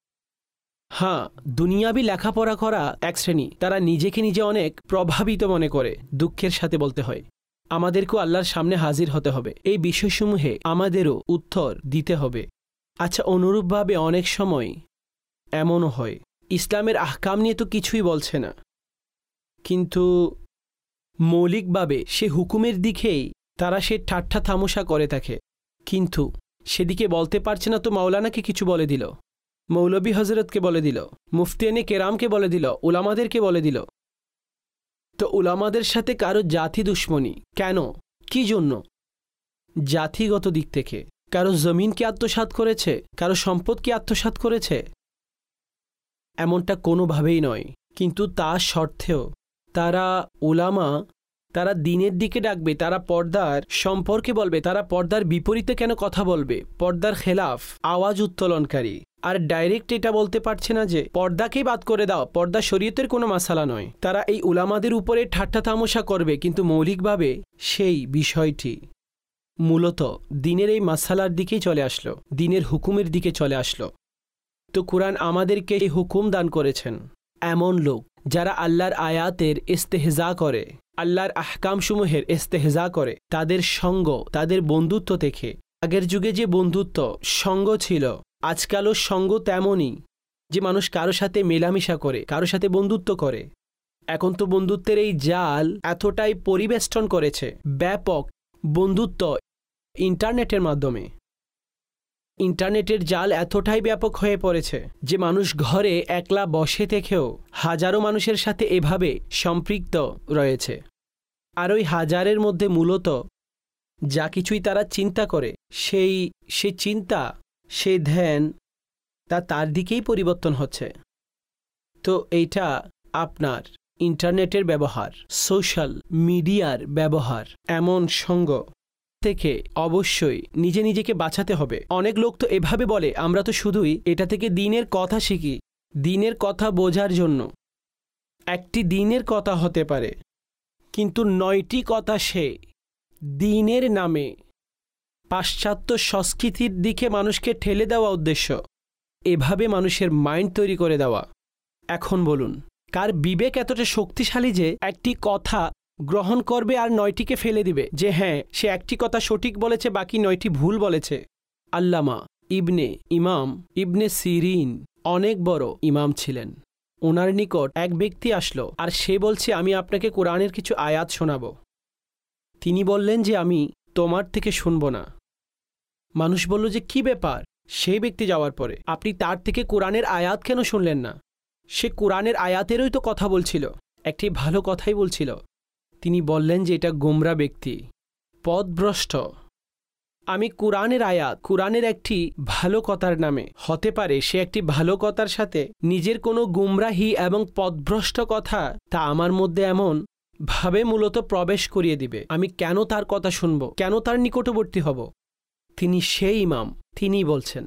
হ্যাঁ দুনিয়াবি লেখাপড়া করা এক শ্রেণী, তারা নিজেকে নিজে অনেক প্রভাবিত মনে করে। দুঃখের সাথে বলতে হয়, আমাদেরকেও আল্লাহর সামনে হাজির হতে হবে, এই বিষয়সমূহে আমাদেরও উত্তর দিতে হবে। আচ্ছা, অনুরূপভাবে অনেক সময় এমনও হয় ইসলামের আহকাম নিয়ে তো কিছুই বলছে না, কিন্তু মৌলিকভাবে সে হুকুমের দিকেই তারা সে ঠাট্টা তামাশা করে থাকে, কিন্তু সেদিকে বলতে পারছে না। তো মাওলানাকে কিছু বলে দিল, মৌলবী হজরতকে বলে দিল, মুফতিয়ানে কেরামকে বলে দিল, উলামাদেরকে বলে দিল। তো উলামাদের সাথে কারো জাতি দুশ্মনী কেন? কি জন্য? জাতিগত দিক থেকে কারো জমিনকে আত্মসাৎ করেছে, কারো সম্পদকে আত্মসাৎ করেছে, এমনটা কোনোভাবেই নয়। কিন্তু তা সত্ত্বেও তারা উলামা তারা দিনের দিকে ডাকবে, তারা পর্দার সম্পর্কে বলবে, তারা পর্দার বিপরীতে কেন কথা বলবে, পর্দার খেলাফ আওয়াজ উত্তোলনকারী। আর ডাইরেক্ট এটা বলতে পারছে না যে পর্দাকেই বাদ করে দাও, পর্দা শরীয়তের কোনো মাসালা নয়। তারা এই উলামাদের উপরে ঠাট্টা তামাশা করবে, কিন্তু মৌলিকভাবে সেই বিষয়টি মূলত দিনের এই মাসালার দিকেই চলে আসলো, দিনের হুকুমের দিকে চলে আসলো। তো কুরআন আমাদেরকে এই হুকুম দান করেছেন এমন লোক যারা আল্লাহর আয়াতের ইস্তেহজা করে, আল্লাহর আহকামসমূহের ইস্তেহজা করে, তাদের সঙ্গ, তাদের বন্ধুত্ব থেকে। আগের যুগে যে বন্ধুত্ব সঙ্গ ছিল, আজকালও সঙ্গ তেমনই, যে মানুষ কারো সাথে মেলামেশা করে, কারো সাথে বন্ধুত্ব করে। এখন তো বন্ধুত্বের এই জাল এতটাই পরিবেষ্টন করেছে, ব্যাপক বন্ধুত্ব ইন্টারনেটের মাধ্যমে। ইন্টারনেটের জাল এতটাই ব্যাপক হয়ে পড়েছে যে মানুষ ঘরে একলা বসে থেকেও হাজারো মানুষের সাথে এভাবে সম্পৃক্ত রয়েছে। আর ওই হাজারের মধ্যে মূলত যা কিছুই তারা চিন্তা করে, সে চিন্তা, সে ধ্যান তার দিকেই পরিবর্তন হচ্ছে। তো এইটা আপনার ইন্টারনেটের ব্যবহার, সোশ্যাল মিডিয়ার ব্যবহার, এমন সঙ্গ থেকে অবশ্যই নিজেকে বাঁচাতে হবে। অনেক লোক তো এভাবে বলে, আমরা তো শুধুই এটা থেকে দিনের কথা শিখি। দিনের কথা বোঝার জন্য একটি দিনের কথা হতে পারে, কিন্তু 9টি কথা সে দিনের নামে পাশ্চাত্য সংস্কৃতির দিকে মানুষকে ঠেলে দেওয়া উদ্দেশ্য, এভাবে মানুষের মাইন্ড তৈরি করে দেওয়া। এখন বলুন, কার বিবেক এতটা শক্তিশালী যে একটি কথা গ্রহণ করবে আর 9টিকে ফেলে দিবে, যে হ্যাঁ সে একটি কথা সঠিক বলেছে, বাকি 9টি ভুল বলেছে। আল্লামা ইমাম ইবনে সিরিন অনেক বড় ইমাম ছিলেন। ওনার নিকট এক ব্যক্তি আসলো আর সে বলছে, আমি আপনাকে কোরআনের কিছু আয়াত শোনাব। তিনি বললেন যে আমি তোমার থেকে শুনব না। মানুষ বলল যে কি ব্যাপার? সেই ব্যক্তি যাওয়ার পরে আপনি তার থেকে কোরআনের আয়াত কেন শুনলেন না? সে কোরআনের আয়াতেরই তো কথা বলছিল, একটি ভালো কথাই বলছিল। তিনি বললেন যে এটা গোমরা ব্যক্তি, পথভ্রষ্ট। আমি কোরআনের আয়াত, কোরআনের একটি ভালো কথার নামে, হতে পারে সে একটি ভালো কথার সাথে নিজের কোনো গুমরাহি এবং পথভ্রষ্ট কথা তা আমার মধ্যে এমন ভাবে মূলত প্রবেশ করিয়ে দিবে। আমি কেন তার কথা শুনব, কেন তার নিকটবর্তী হব? তিনি সেই ইমাম, তিনি বলছেন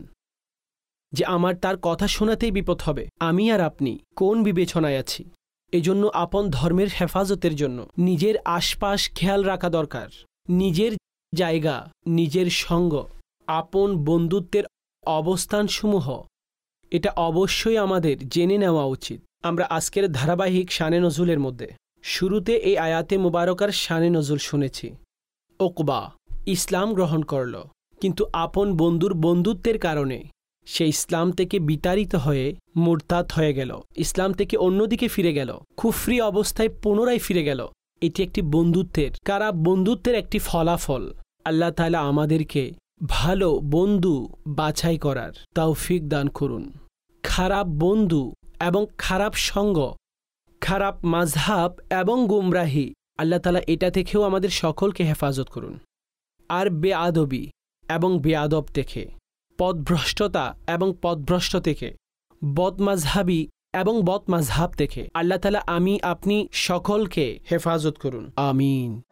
যে আমার তার কথা শোনাতেই বিপদ হবে। আমি আর আপনি কোন বিবেচনায় আছি? এজন্য আপন ধর্মের হেফাজতের জন্য নিজের আশপাশ খেয়াল রাখা দরকার। নিজের জায়গা, নিজের সঙ্গ, আপন বন্ধুত্বের অবস্থানসমূহ, এটা অবশ্যই আমাদের জেনে নেওয়া উচিত। আমরা আজকের ধারাবাহিক শানে নজুলের মধ্যে শুরুতে এই আয়াতে মুবারকার শানে নজুল শুনেছি। উকবা ইসলাম গ্রহণ করল, কিন্তু আপন বন্ধুর বন্ধুত্বের কারণে সে ইসলাম থেকে বিতাড়িত হয়ে মুরতাদ হয়ে গেল, ইসলাম থেকে অন্যদিকে ফিরে গেল, কুফরি অবস্থায় পুনরায় ফিরে গেল। এটি একটি বন্ধুত্বের, খারাপ বন্ধুত্বের একটি ফলাফল। আল্লাহ তাআলা আমাদেরকে ভালো বন্ধু বাছাই করার তৌফিক দান করুন। খারাপ বন্ধু এবং খারাপ সঙ্গ, খারাপ মাযহাব এবং গুমরাহি, আল্লাহ তাআলা এটা থেকেও আমাদের সকলকে হেফাজত করুন। আর বেআদবি এবং বেআদব থেকে, পথভ্রষ্টতা এবং পথভ্রষ্ট থেকে, বদমাযহাবি এবং বদমাযহাব থেকে আল্লাহ তাআলা আমি আপনি সকলকে হেফাজত করুন। আমিন।